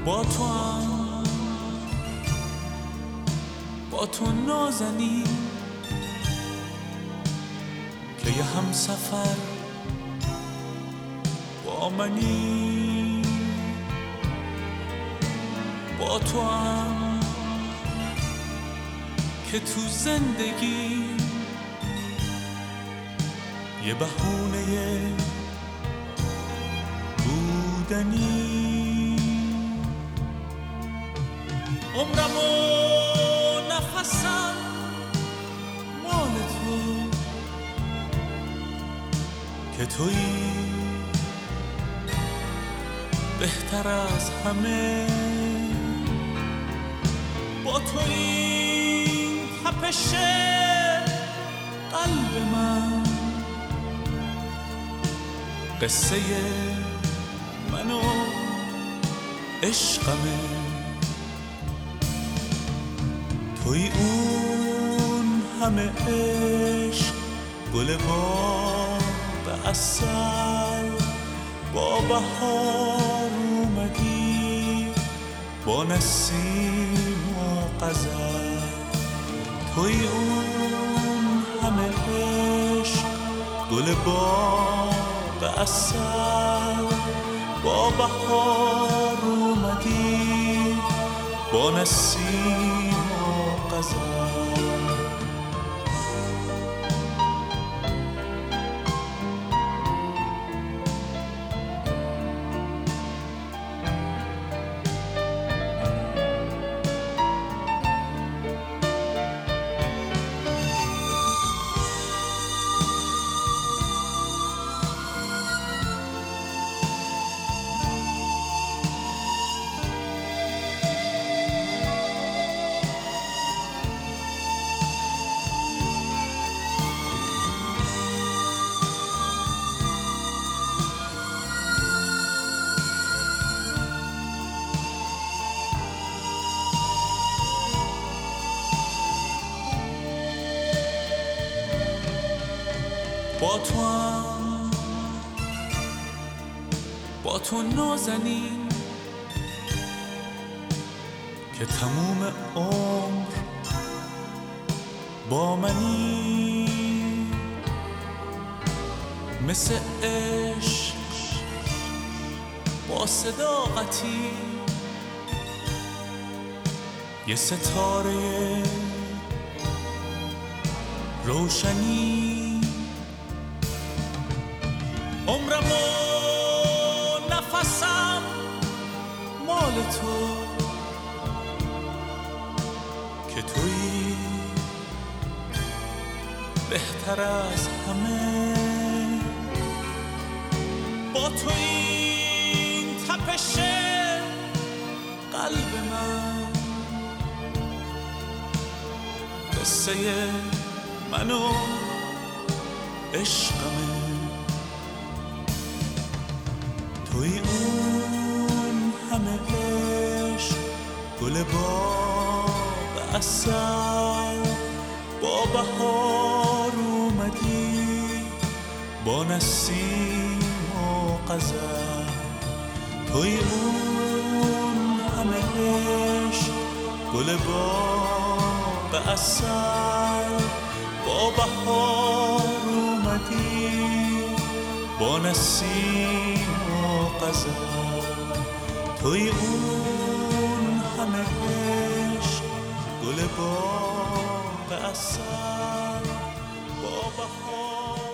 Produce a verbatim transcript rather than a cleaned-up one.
با تو هم با تو نازنی که یه هم سفر با منی، با تو هم که تو زندگی یه بهونه بودنی. عمرم و نفسم مال تو که تویی بهتر از همه. با تو این تپش قلب من قصه من و عشقمه. توی اون همه عشق گل باغ عسل، با بهار اومدی با نسیم و غزل. توی اون همه عشق گل باغ عسل، با بهار اومدی با نسیم و غزل. با تو هم با تو نازنین که تموم عمر با منی. مثل عشق با صداقتی یه ستاره روشنی. عمرم و نفسم مال تو که تویی بهتر از همه. با تو این تپش قلب من قصه من و عشقمه. توی اون همه عشق گل باغ عسل، با بهار اومدی با نسیم و غزل. توی اون همه عشق گل باغ عسل، با بهار اومدی با نسیم و غزل. توی اون همه عشق گل باغ عسل، با بهار